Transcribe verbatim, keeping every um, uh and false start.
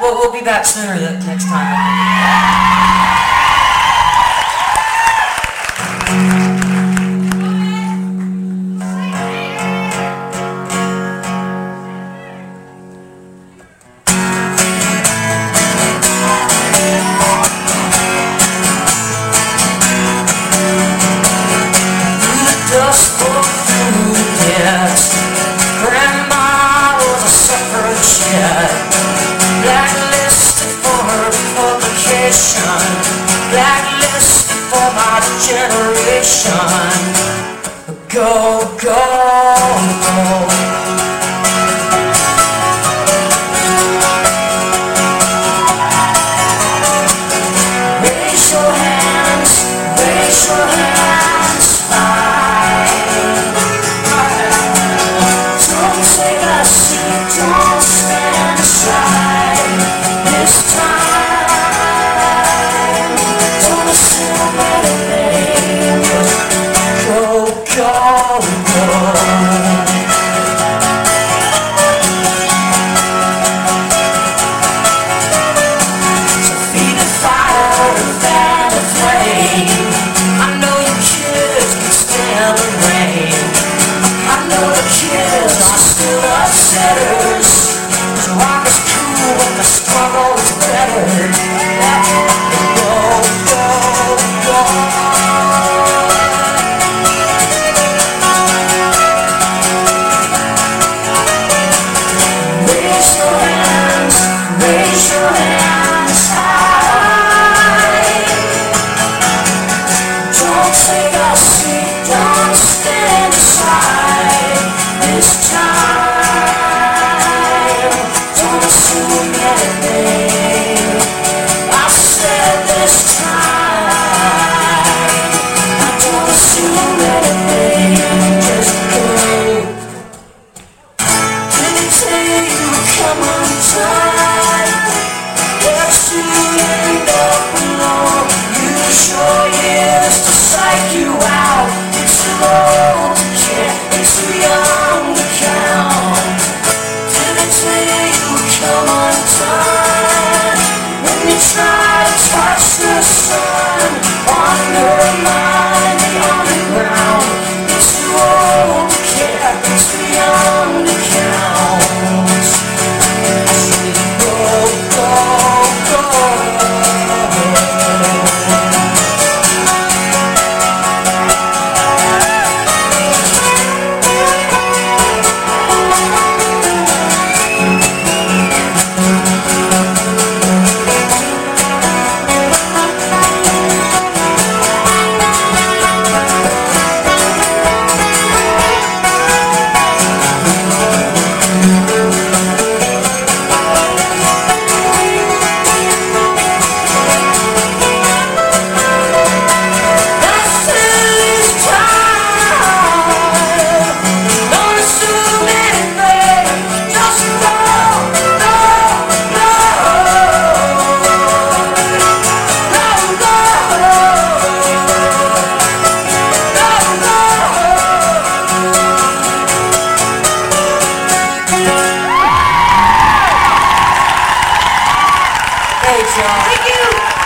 we'll, we'll be back sooner the next time. Dust spoke through the desk. Grandma was a suffragette, blacklisted for her publication, blacklisted for my generation. Go, go, go. Raise your hands, raise your hands high. Don't take a seat, don't stand aside. This time, don't assume anything. Go, go, go. So feed the fire and fan the flame. I know you kids can stand the rain. I know the kids are still upsetters. Cause rock is cool but the struggle is better. Go, go, go. Raise your hands, raise your hands high. Don't take a seat, don't stand aside. This time, don't assume anything. I said this time, don't assume anything. Just go. Did he tell you come undone? But you end up alone. Use your ears to psych you out. It's too old to care, it's too young to count. Did I tell you come undone? When you try to touch the sun, undermine the underground. It's too old to care, it's too young to count. Go, go, go. Thank you.